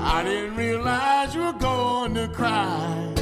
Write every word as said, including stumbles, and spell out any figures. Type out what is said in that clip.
I didn't realize you were going to cry.